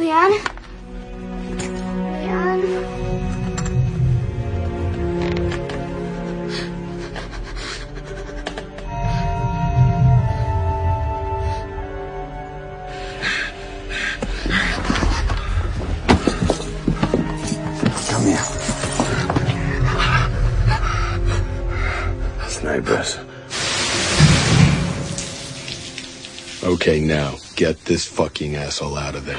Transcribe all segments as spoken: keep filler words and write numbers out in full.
Leanne? Leanne? Come here. Snipers. Okay, now, get this fucking asshole out of there.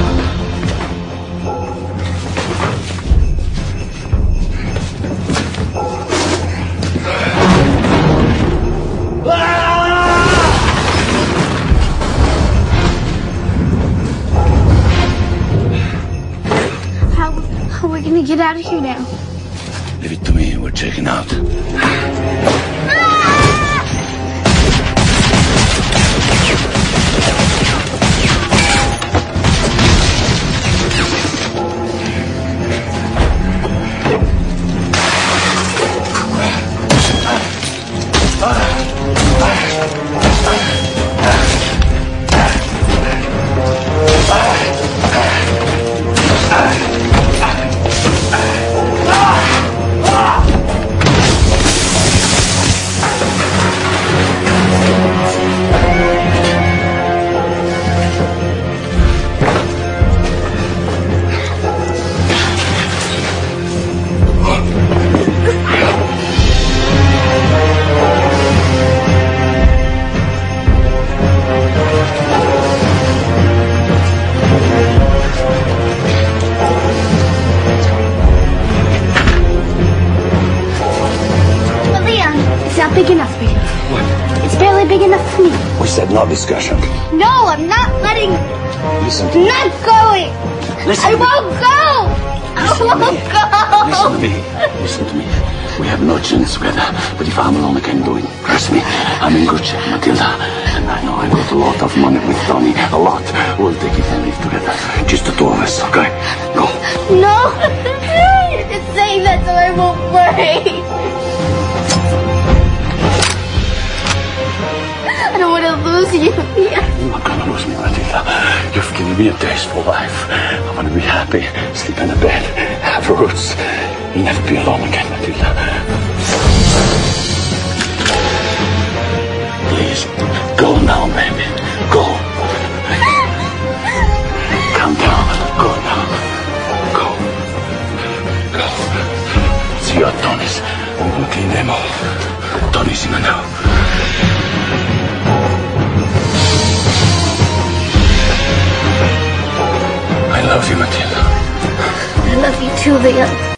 How, how are we gonna get out of here now? Leave it to me. We're checking out. It's not big enough for you. What? It's barely big enough for me. We said no discussion. No, I'm not letting... Listen to I'm me. not going! Listen I to me. won't go! I won't go! Listen to me. Listen to me. We have no chance together. But if I'm alone, I can do it. Trust me. I'm in good shape, Matilda. And I know I got a lot of money with Tony. A lot. We'll take it and live together. Just the two of us, okay? Go. No! You're just saying that so I won't worry. I don't want to lose you. You're not gonna lose me, Matilda. You've given me a taste for life. I want to be happy, sleep in a bed, have roots. You'll never be alone again, Matilda. Please, go now, baby. Go. Calm down. Go now. Go. Go. See you at Tony's. I'm gonna clean them all. Tony's in now. I love you, Matilda. I love you too, Leon.